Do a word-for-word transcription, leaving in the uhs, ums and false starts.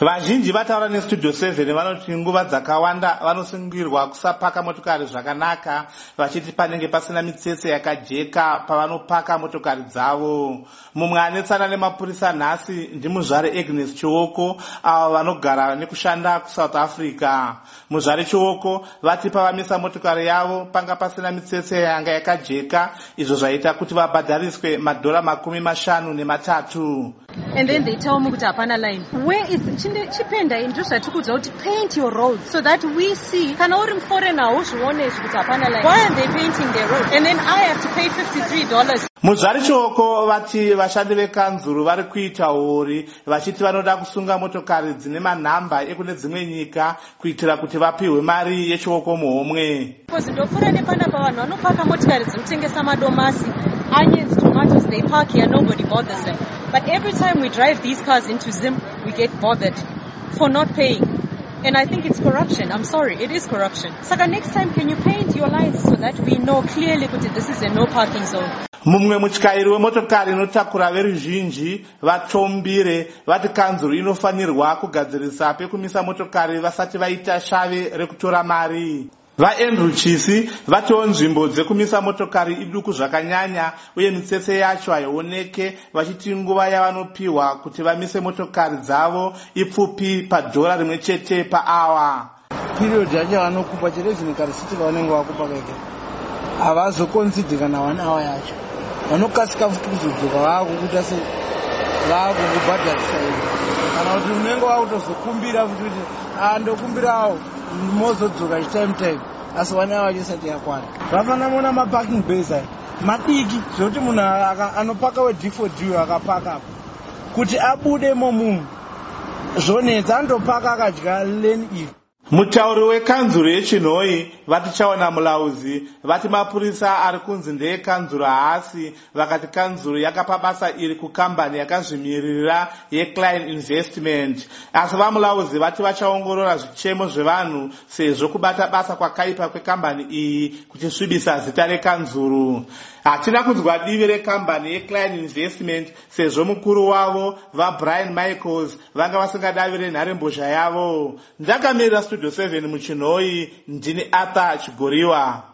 Vazhinji vataura nestudio seven vanoti nguva dzakawanda vanosungirwa kusapaka motokari zvakanaka, vachiti panenge pasina mitsetse yakajeka pavanopaka motokari dzavo. Mumwe anetsana nemapurisa nhasi ndimuzvare Agnes Chioko, avo vanogara nekushanda kuSouth Africa. Muzvare Chioko vati pavamisa motokari yavo panga pasina mitsetse yanga yakajeka, izvo zvaita kuti vabhadhariswe madhora makumi mashanu nematatu. And then they tell me kuti hapana line. Where is chipenda indro zvatikudza kuti paint your roads so that we see kana uri muforeigner uzvione kuti hapana line. Why are they painting their roads? And then I have to pay fifty-three dollars. Muzvare Chioko vati vashandi vekanzuru vari kuita hori vachiti vanoda kusunga motokari dzine manhamba ekune dzimwe nyika kuitira kuti vapihwe mari yechioko muhomwe. Because ndopfuura nepanapa vanhu vanopaka motokari dzinotengesa madomasi, onions, tomatoes, they park here, nobody bothers them. But every time we drive these cars into Zim, we get bothered for not paying. And I think it's corruption. I'm sorry, it is corruption. Saka, next time, can you paint your lines so that we know clearly that this is a no parking zone? Mumwe mutyairi wemotokari inotakura veruzhinji vatombire vati kanzuru inofanirwa kugadzirisa pekumisa motokari vasati vaita shave rekutora mari. VaAndrew Chisi vatiwo nzvimbo dzekumisa motokari iduku zvakanyanya uye mitsetse yacho haioneke, vachiti nguva yavanopiwa kuti vamise motokari dzavo ipfupi padhora rimwe chete paawa. Period yacho vanokupa chirezvini karisiti vanenge vakupa keke havazokonsidhi kana one hour yacho vanokasika futi kuzodzoka vakukuita se vakukubhadharisa ivo kana kuti unenge vakutozokumbira futi kuti andokumbirawo mozodzoka chitime time asi one hour chisati yakwana. Vafanana mona maparking bays aya madiki zvokuti munhu anopaka wedhi for d akapaka apo kuti abudemo munhu zvonetsa andopaka akadya lane iyi. Mutauri wekanzuru yechinhoi vati chaona mulauzi vati mapurisa ari kunzi ndeekanzuru haasi, vakati kanzuru yakapa basa iri kukambani yakazvimirira yeCline Investment. Asi vamulauzi vati vachaongorora zvichemo zvevanhu sezvo kubata basa kwakaipa kwekambani iyi kuchisvibisa zita rekanzuru. Hatina kunzwa divi rekambani yeCline Investment sezvo mukuru wavo vaBrian Michaels vanga vasingadavire nharembozha yavo. Ndakamirira Studio seven muchinhoi, ndini Arthur Chigoriwa.